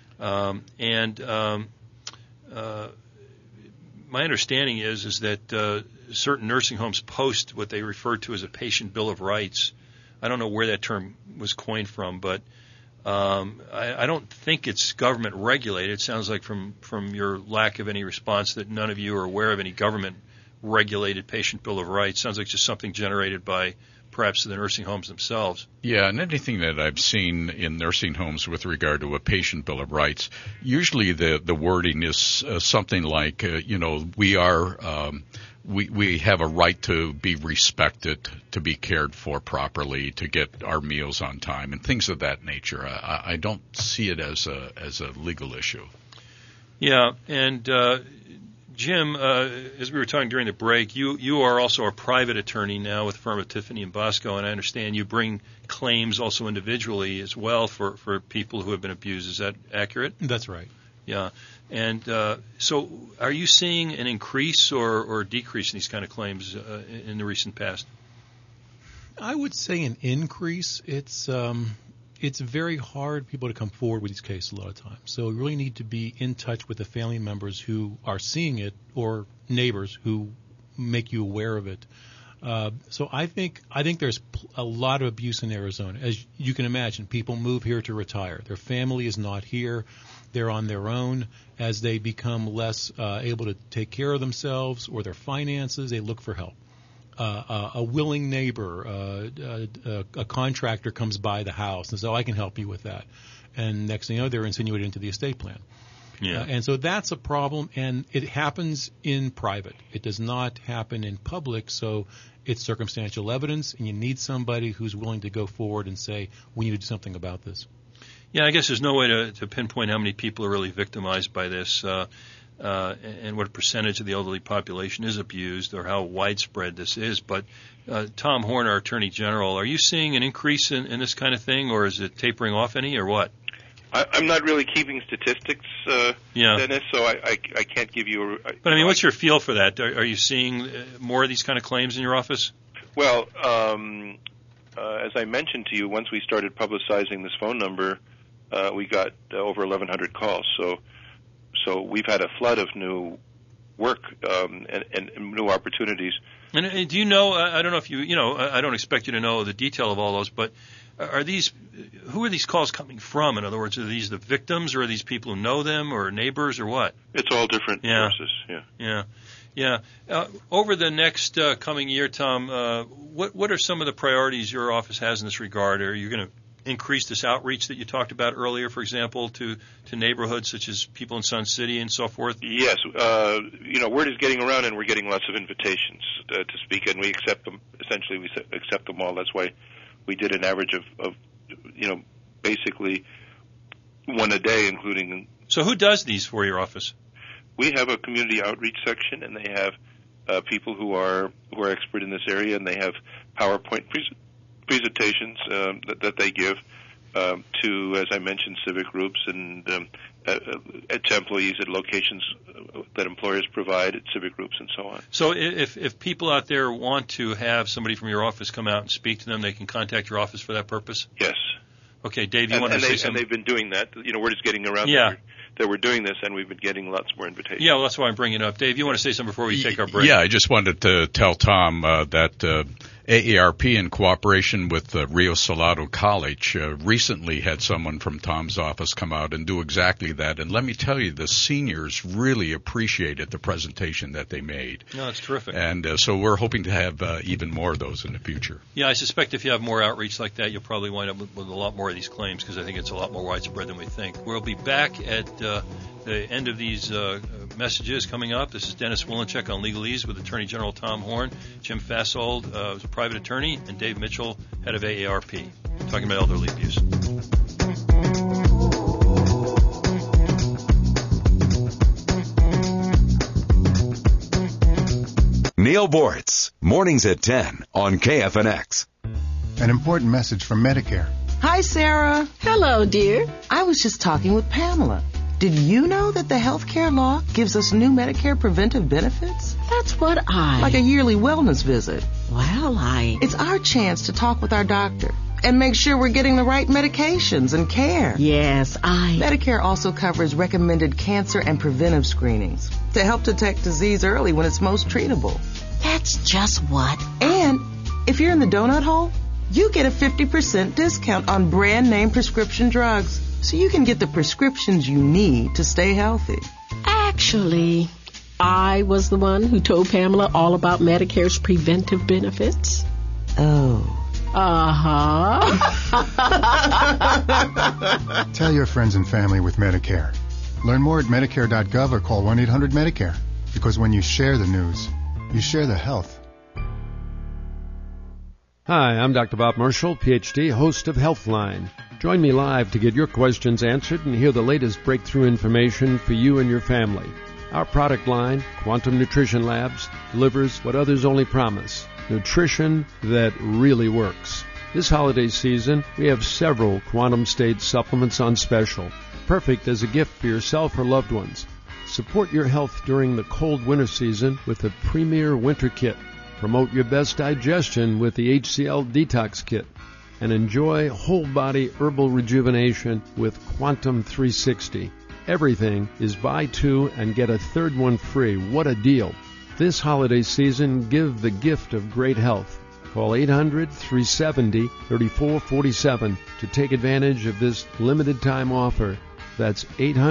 My understanding is that certain nursing homes post what they refer to as a patient bill of rights. I don't know where that term was coined from, but I don't think it's government regulated. It sounds like from your lack of any response that none of you are aware of any government regulated patient bill of rights. Sounds like just something generated by perhaps the nursing homes themselves. Yeah, and anything that I've seen in nursing homes with regard to a patient bill of rights, usually the wording is something like, we have a right to be respected, to be cared for properly, to get our meals on time, and things of that nature. I don't see it as a legal issue. Yeah, and Jim, as we were talking during the break, you are also a private attorney now with the firm of Tiffany & Bosco, and I understand you bring claims also individually as well for people who have been abused. Is that accurate? That's right. Yeah. And so are you seeing an increase or decrease in these kind of claims in the recent past? I would say an increase. It's very hard for people to come forward with these cases a lot of times. So we really need to be in touch with the family members who are seeing it or neighbors who make you aware of it. So I think there's a lot of abuse in Arizona. As you can imagine, people move here to retire. Their family is not here. They're on their own. As they become less able to take care of themselves or their finances, they look for help. A willing neighbor, a contractor comes by the house and says, I can help you with that. And next thing you know, they're insinuated into the estate plan. Yeah. And so that's a problem, and it happens in private. It does not happen in public, so it's circumstantial evidence, and you need somebody who's willing to go forward and say, we need to do something about this. Yeah, I guess there's no way to pinpoint how many people are really victimized by this and what percentage of the elderly population is abused or how widespread this is. But Tom Horn, our Attorney General, are you seeing an increase in this kind of thing, or is it tapering off any, or what? I'm not really keeping statistics, Dennis, so I can't give you But, I mean, what's your feel for that? Are you seeing more of these kind of claims in your office? Well, as I mentioned to you, once we started publicizing this phone number, we got over 1,100 calls. So we've had a flood of new work and new opportunities. And do you know, I don't know if I don't expect you to know the detail of all those, but who are these calls coming from? In other words, are these the victims, or are these people who know them, or neighbors, or what? It's all different sources, Yeah. Over the next coming year, Tom, what are some of the priorities your office has in this regard? Are you going to increase this outreach that you talked about earlier, for example, to neighborhoods such as people in Sun City and so forth? Yes. Word is getting around, and we're getting lots of invitations to speak, and we accept them. Essentially, we accept them all. That's why we did an average of basically one a day, including. So who does these for your office? We have a community outreach section, and they have people who are expert in this area, and they have PowerPoint presentations that they give to, as I mentioned, civic groups and to employees at locations that employers provide at civic groups and so on. So if people out there want to have somebody from your office come out and speak to them, they can contact your office for that purpose? Yes. Okay, Dave, you want to say something? And they've been doing that. We're just getting around that we're doing this, and we've been getting lots more invitations. Yeah, well, that's why I'm bringing it up. Dave, you want to say something before we take our break? Yeah, I just wanted to tell Tom that AARP, in cooperation with Rio Salado College, recently had someone from Tom's office come out and do exactly that. And let me tell you, the seniors really appreciated the presentation that they made. No, that's terrific. And so we're hoping to have even more of those in the future. Yeah, I suspect if you have more outreach like that, you'll probably wind up with a lot more of these claims, because I think it's a lot more widespread than we think. We'll be back at the end of these messages coming up. This is Dennis Wilenchek on Legalese with Attorney General Tom Horn, Jim Fassold, who's a private attorney, and Dave Mitchell, head of AARP, talking about elderly abuse. Neil Boritz, mornings at 10 on KFNX. An important message from Medicare. Hi, Sarah. Hello, dear. I was just talking with Pamela. Did you know that the healthcare law gives us new Medicare preventive benefits? That's what Like a yearly wellness visit. Well, It's our chance to talk with our doctor and make sure we're getting the right medications and care. Yes, Medicare also covers recommended cancer and preventive screenings to help detect disease early when it's most treatable. That's just what. And if you're in the donut hole, you get a 50% discount on brand name prescription drugs, so you can get the prescriptions you need to stay healthy. Actually, I was the one who told Pamela all about Medicare's preventive benefits. Oh. Tell your friends and family with Medicare. Learn more at Medicare.gov or call 1-800-MEDICARE. Because when you share the news, you share the health. Hi, I'm Dr. Bob Marshall, PhD, host of Healthline. Join me live to get your questions answered and hear the latest breakthrough information for you and your family. Our product line, Quantum Nutrition Labs, delivers what others only promise, nutrition that really works. This holiday season, we have several Quantum State supplements on special, perfect as a gift for yourself or loved ones. Support your health during the cold winter season with the Premier Winter Kit. Promote your best digestion with the HCL Detox Kit. And enjoy whole-body herbal rejuvenation with Quantum 360. Everything is buy two and get a third one free. What a deal. This holiday season, give the gift of great health. Call 800-370-3447 to take advantage of this limited-time offer. That's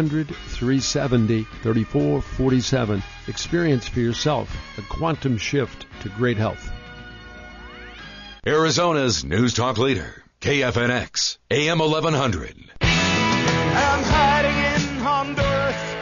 800-370-3447. Experience for yourself a quantum shift to great health. Arizona's News Talk leader, KFNX, AM 1100. I'm hiding in Honduras.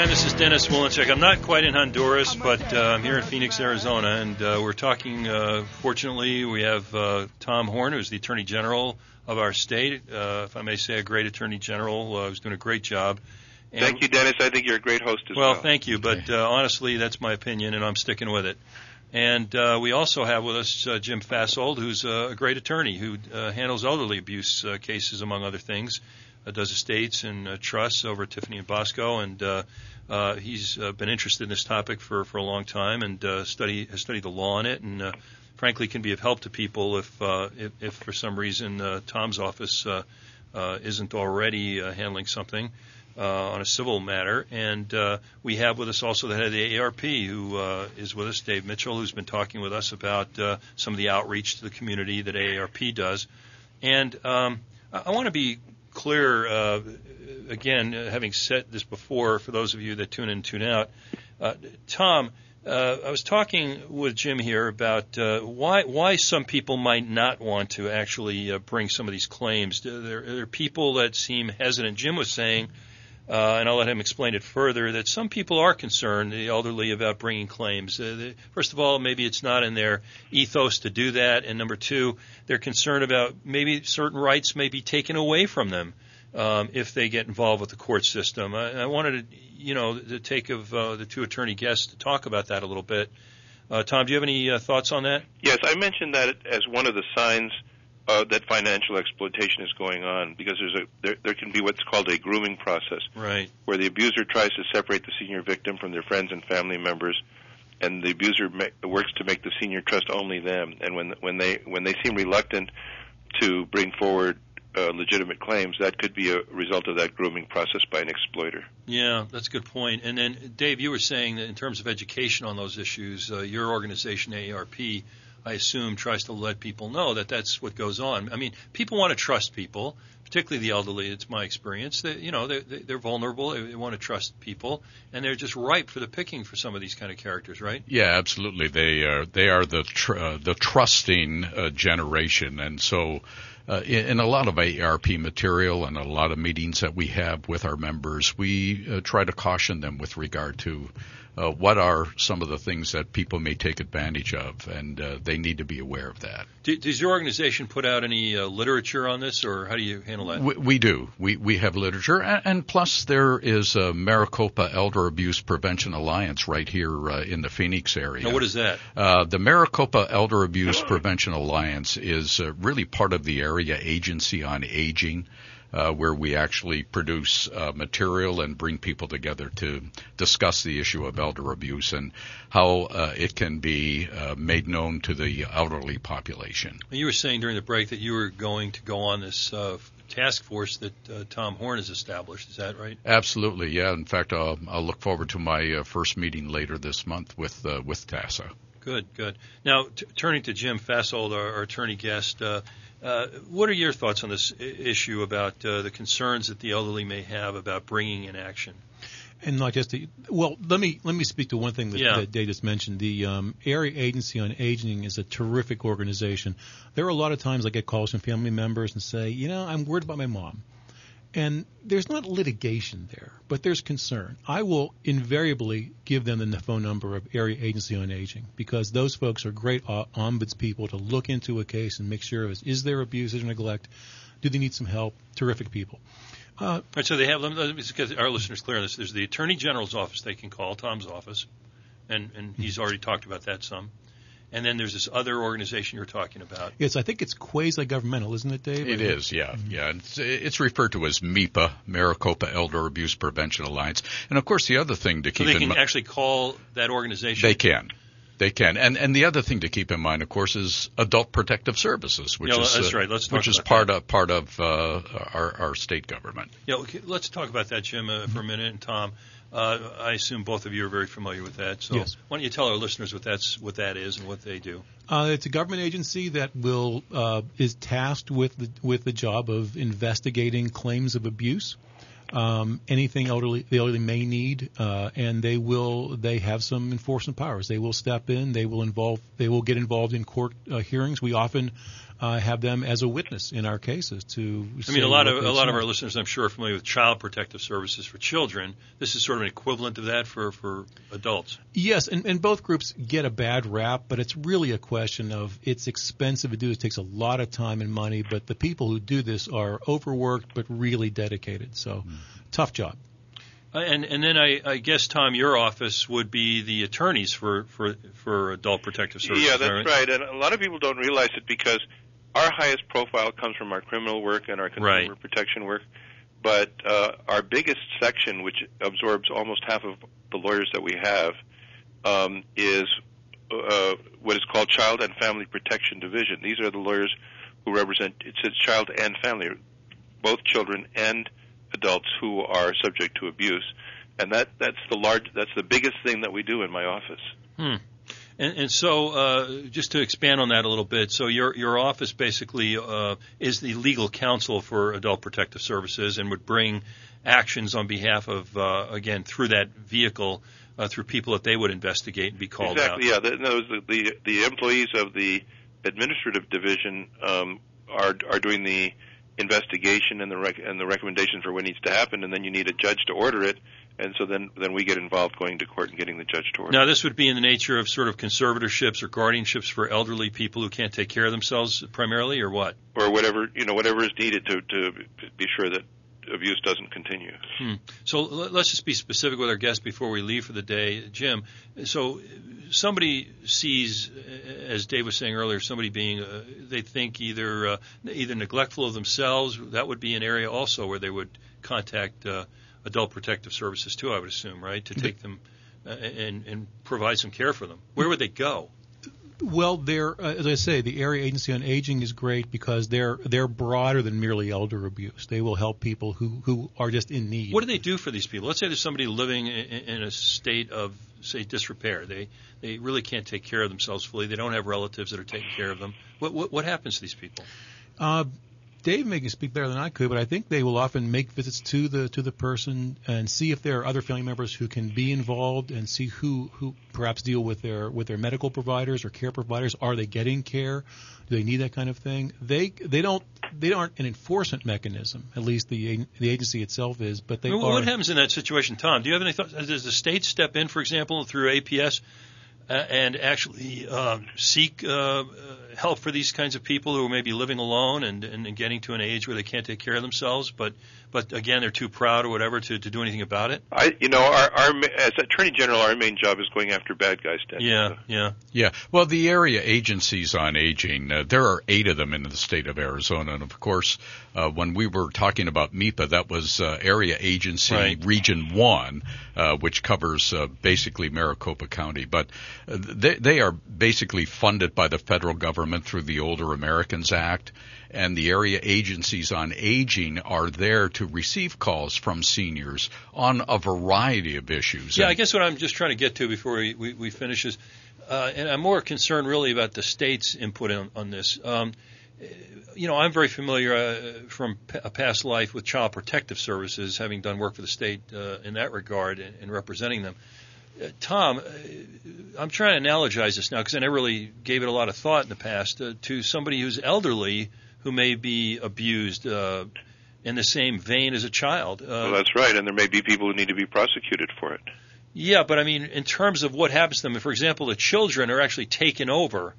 everyone. This is Dennis Wolinchek. I'm not quite in Honduras, but I'm here in Phoenix, Arizona, and we're talking, fortunately, we have Tom Horn, who's the Attorney General of our state, if I may say, a great Attorney General who's doing a great job. And thank you, Dennis. I think you're a great host as well. Well, thank you, but honestly, that's my opinion, and I'm sticking with it. And we also have with us Jim Fasold, who's a great attorney who handles elderly abuse cases, among other things. Does estates and trusts over at Tiffany & Bosco, and he's been interested in this topic for a long time and has studied the law on it, and frankly can be of help to people if for some reason Tom's office isn't already handling something on a civil matter. And we have with us also the head of the AARP, who is with us, Dave Mitchell, who's been talking with us about some of the outreach to the community that AARP does. And I want to be clear, again, having said this before, for those of you that tune in and tune out, Tom, I was talking with Jim here about why some people might not want to actually bring some of these claims. There are people that seem hesitant. Jim was saying, and I'll let him explain it further, that some people are concerned, the elderly, about bringing claims. First of all, maybe it's not in their ethos to do that, and number two, they're concerned about maybe certain rights may be taken away from them if they get involved with the court system. I wanted to take of the two attorney guests to talk about that a little bit. Tom, do you have any thoughts on that? Yes, I mentioned that as one of the signs that financial exploitation is going on, because there can be what's called a grooming process, right, where the abuser tries to separate the senior victim from their friends and family members, and the abuser works to make the senior trust only them. And when they seem reluctant to bring forward legitimate claims, that could be a result of that grooming process by an exploiter. Yeah, that's a good point. And then, Dave, you were saying that in terms of education on those issues, your organization, AARP, I assume, tries to let people know that that's what goes on. I mean, people want to trust people, particularly the elderly. It's my experience. They're vulnerable. They want to trust people, and they're just ripe for the picking for some of these kind of characters, right? Yeah, absolutely. They are the trusting generation, and so in a lot of AARP material and a lot of meetings that we have with our members, we try to caution them with regard to what are some of the things that people may take advantage of, and they need to be aware of that. Does your organization put out any literature on this, or how do you handle that? We do. We have literature, and plus there is a Maricopa Elder Abuse Prevention Alliance right here in the Phoenix area. Now, what is that? The Maricopa Elder Abuse Prevention Alliance is really part of the Area Agency on Aging, where we actually produce material and bring people together to discuss the issue of elder abuse and how it can be made known to the elderly population. You were saying during the break that you were going to go on this task force that Tom Horn has established. Is that right? Absolutely, yeah. In fact, I'll look forward to my first meeting later this month with TASA. Good. Now, turning to Jim Fasold, our attorney guest, what are your thoughts on this issue about the concerns that the elderly may have about bringing in action? And not just let me speak to one thing that Dave just mentioned. The Area Agency on Aging is a terrific organization. There are a lot of times I get calls from family members and say, I'm worried about my mom. And there's not litigation there, but there's concern. I will invariably give them the phone number of Area Agency on Aging, because those folks are great ombuds people to look into a case and make sure, is there abuse, is there neglect, do they need some help? Terrific people. All right, so they have, let me just get our listeners clear on this. There's the Attorney General's office they can call, Tom's office, and he's already talked about that some. And then there's this other organization you're talking about. Yes, I think it's quasi-governmental, isn't it, Dave? It is, yeah. Mm-hmm. Yeah. It's referred to as MIPA, Maricopa Elder Abuse Prevention Alliance. And, of course, the other thing to keep in mind... So they can actually call that organization? They can. And the other thing to keep in mind, of course, is Adult Protective Services, which is that's right. Let's talk which is part of our state government. Yeah, okay. Let's talk about that, Jim, for a minute, and Tom. I assume both of you are very familiar with that. So yes. Why don't you tell our listeners what that is and what they do? It's a government agency that is tasked with the job of investigating claims of abuse. Anything the elderly may need, and they have some enforcement powers. They will step in. They will get involved in court hearings. We often have them as a witness in our cases to. I mean, a lot of our listeners, I'm sure, are familiar with Child Protective Services for children. This is sort of an equivalent of that for adults. Yes, and both groups get a bad rap, but it's really a question of it's expensive to do. It takes a lot of time and money, but the people who do this are overworked but really dedicated. So, tough job. And then I guess, Tom, your office would be the attorneys for Adult Protective Services. Yeah, that's right. And a lot of people don't realize it because our highest profile comes from our criminal work and our consumer protection work. But our biggest section, which absorbs almost half of the lawyers that we have, is what is called Child and Family Protection Division. These are the lawyers who represent, it says child and family, both children and adults who are subject to abuse, and that's the biggest thing that we do in my office. And so, just to expand on that a little bit, so your office basically is the legal counsel for Adult Protective Services and would bring actions on behalf of, again, through that vehicle, through people that they would investigate and be called out. Exactly. Yeah. The employees of the administrative division are doing the investigation and the recommendation for what needs to happen, and then you need a judge to order it, and so then we get involved going to court and getting the judge to order. Now, this would be in the nature of sort of conservatorships or guardianships for elderly people who can't take care of themselves primarily, or what? Or whatever is needed to be sure that abuse doesn't continue. So let's just be specific with our guest before we leave for the day. Jim, so somebody sees, as Dave was saying earlier, somebody being, they think either neglectful of themselves. That would be an area also where they would contact Adult Protective Services too, I would assume, right, to take them and provide some care for them. Where would they go? Well, as I say, the Area Agency on Aging is great because they're broader than merely elder abuse. They will help people who are just in need. What do they do for these people? Let's say there's somebody living in a state of, say, disrepair. They really can't take care of themselves fully. They don't have relatives that are taking care of them. What happens to these people? Dave may speak better than I could, but I think they will often make visits to the person and see if there are other family members who can be involved and see who perhaps deal with their medical providers or care providers. Are they getting care? Do they need that kind of thing? They aren't an enforcement mechanism. At least the agency itself is, but they are. What happens in that situation, Tom? Do you have any thoughts? Does the state step in, for example, through APS? And actually seek help for these kinds of people who are maybe living alone and getting to an age where they can't take care of themselves, but again they're too proud or whatever to do anything about it. Our as Attorney General, our main job is going after bad guys. Yeah. Well, the area agencies on aging, there are 8 of them in the state of Arizona, and of course, when we were talking about MEPA, that was Area Agency Region 1, which covers basically Maricopa County, but they are basically funded by the federal government through the Older Americans Act, and the area agencies on aging are there to receive calls from seniors on a variety of issues. Yeah, I guess what I'm just trying to get to before we finish is, and I'm more concerned really about the state's input on this. I'm very familiar from a past life with Child Protective Services, having done work for the state in that regard and representing them. Tom, I'm trying to analogize this now because I never really gave it a lot of thought in the past to somebody who's elderly who may be abused in the same vein as a child. Well, that's right, and there may be people who need to be prosecuted for it. Yeah, but I mean, in terms of what happens to them, for example, the children are actually taken over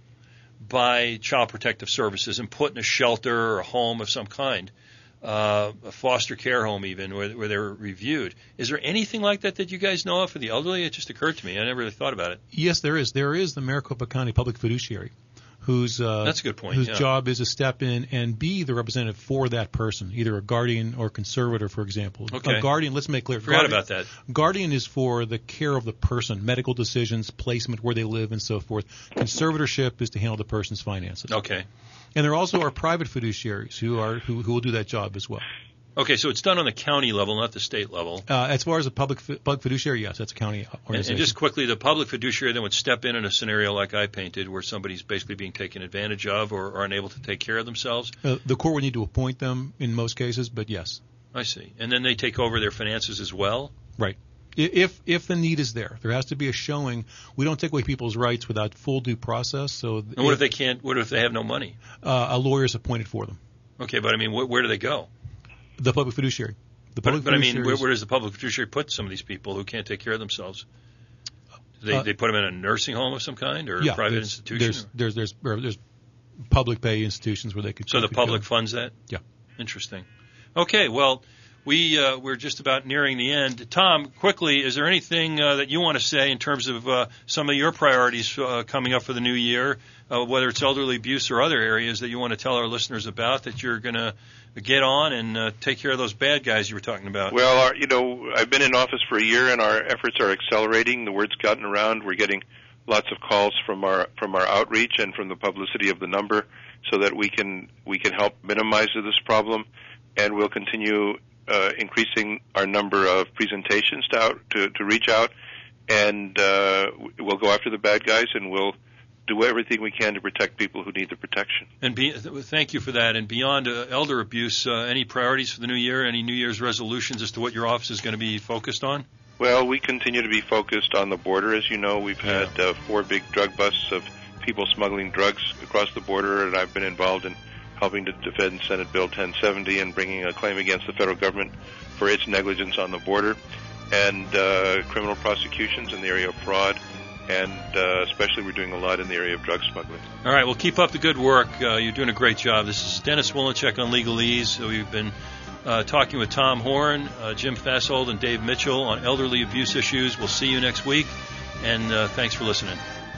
by Child Protective Services and put in a shelter or a home of some kind. A foster care home even, where they're reviewed. Is there anything like that you guys know of for the elderly? It just occurred to me. I never really thought about it. Yes, there is. There is the Maricopa County Public Fiduciary, that's a good point. Whose job is to step in and be the representative for that person, either a guardian or conservator, for example. Okay. A guardian, let's make clear. Forgot about that. Guardian is for the care of the person, medical decisions, placement, where they live, and so forth. Conservatorship is to handle the person's finances. Okay. And there also are private fiduciaries who will do that job as well. Okay, so it's done on the county level, not the state level. As far as a public fiduciary, yes, that's a county organization. And just quickly, the public fiduciary then would step in a scenario like I painted, where somebody's basically being taken advantage of or unable to take care of themselves. The court would need to appoint them in most cases, but yes. I see. And then they take over their finances as well? Right. If the need is there has to be a showing. We don't take away people's rights without full due process. So, and what if they can't? What if they have no money? A lawyer is appointed for them. Okay, but I mean, where do they go? The public fiduciary. But I mean, where does the public fiduciary put some of these people who can't take care of themselves? They put them in a nursing home of some kind or a private institution? There's public pay institutions where they could. So the public funds that? Yeah. Interesting. Okay, well, we're just about nearing the end. Tom, quickly, is there anything that you want to say in terms of some of your priorities coming up for the new year, whether it's elderly abuse or other areas that you want to tell our listeners about that you're going to get on and take care of those bad guys you were talking about? Well, I've been in office for a year, and our efforts are accelerating. The word's gotten around. We're getting lots of calls from our outreach and from the publicity of the number, so that we can help minimize this problem, and we'll continue increasing our number of presentations to reach out, and we'll go after the bad guys, and we'll do everything we can to protect people who need the protection. And thank you for that. And beyond elder abuse, any priorities for the new year, any New Year's resolutions as to what your office is going to be focused on? Well, we continue to be focused on the border. As you know, we've had 4 big drug busts of people smuggling drugs across the border, and I've been involved in helping to defend Senate Bill 1070 and bringing a claim against the federal government for its negligence on the border, and criminal prosecutions in the area of fraud, and especially we're doing a lot in the area of drug smuggling. All right, well, keep up the good work. You're doing a great job. This is Dennis Wilenchek on Legalese. We've been talking with Tom Horn, Jim Fasold, and Dave Mitchell on elderly abuse issues. We'll see you next week, and thanks for listening.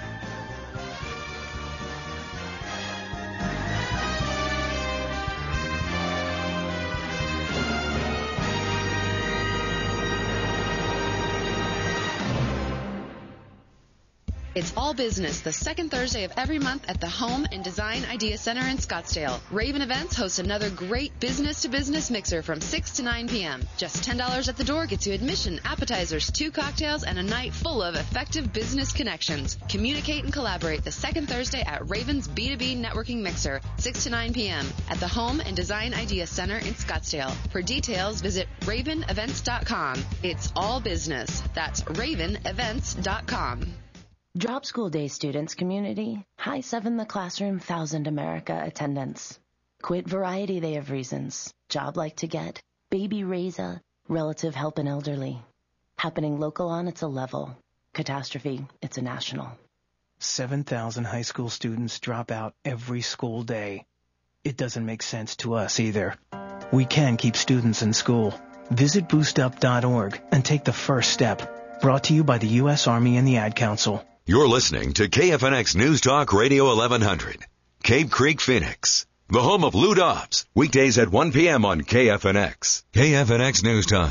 It's All Business, the second Thursday of every month at the Home and Design Idea Center in Scottsdale. Raven Events hosts another great business-to-business mixer from 6 to 9 p.m. Just $10 at the door gets you admission, appetizers, 2 cocktails, and a night full of effective business connections. Communicate and collaborate the second Thursday at Raven's B2B Networking Mixer, 6 to 9 p.m. at the Home and Design Idea Center in Scottsdale. For details, visit ravenevents.com. It's all business. That's ravenevents.com. Drop School Day students community. High 7 the classroom, 1,000 America attendance. Quit variety, they have reasons. Job like to get. Baby raiser. Relative help and elderly. Happening local on, it's a level. Catastrophe, it's a national. 7,000 high school students drop out every school day. It doesn't make sense to us either. We can keep students in school. Visit boostup.org and take the first step. Brought to you by the U.S. Army and the Ad Council. You're listening to KFNX News Talk Radio 1100, Cape Creek, Phoenix, the home of Lou Dobbs, weekdays at 1 p.m. on KFNX. KFNX News Time.